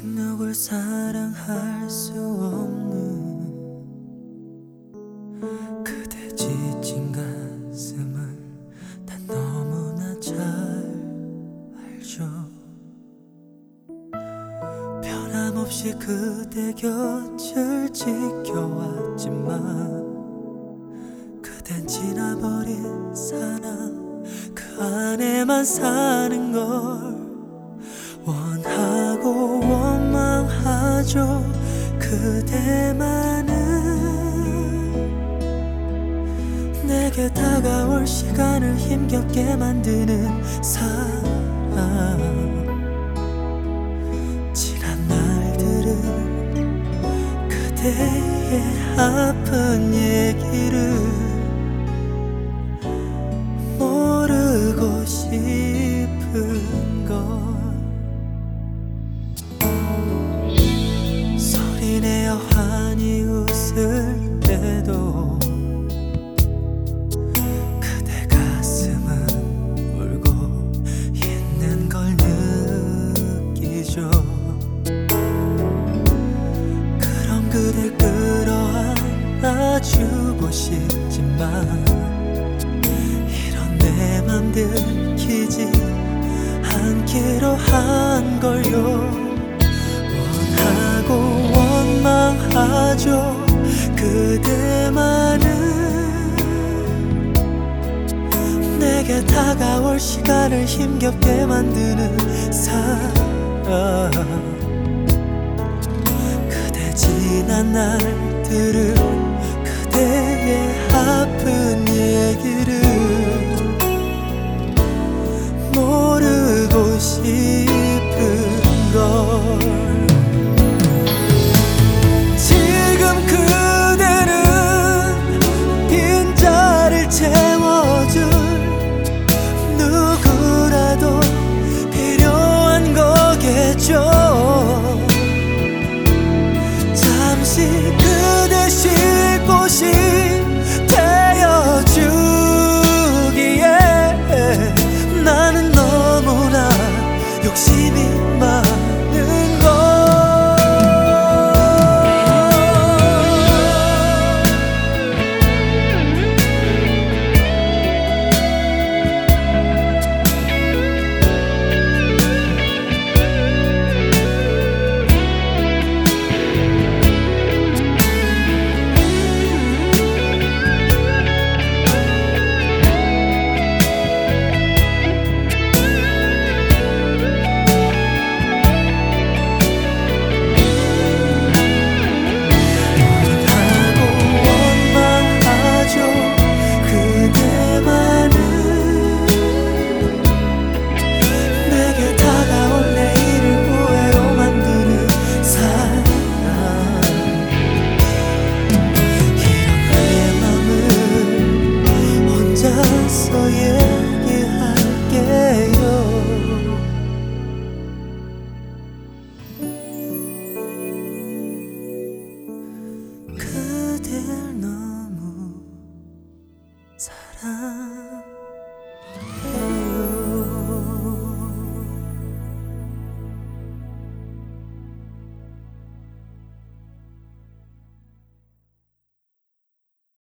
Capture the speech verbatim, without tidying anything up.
누굴 사랑할 수 없는 그대 지친 가슴을 난 너무나 잘 알죠. 변함없이 그대 곁을 지켜왔지만 그댄 지나버린 사랑 그 안에만 사는 걸 원하고 원망하죠. 그대만은 내게 다가올 시간을 힘겹게 만드는 사람. 지난 날들을 그대의 아픈 얘기를 모르고 싶은 걸. 소리내어 환히 웃을 때도 그대 가슴은 울고 있는 걸 느끼죠. 그럼 그댈 끌어안아주고 싶지만 이런 내 맘 들키지 않기로 한 걸요. 원하고 원망하죠. 그대만은 내게 다가올 시간을 힘겹게 만드는 사람. 그대 지난 날들을 그대의 아픈 얘기를 모르고 싶은 걸. 지금 그대는 빈자리를 채워줄 누구라도 필요한 거겠죠. 잠시 그대 쉴 곳이 되어주기에 나는 너무나 욕심이 많아.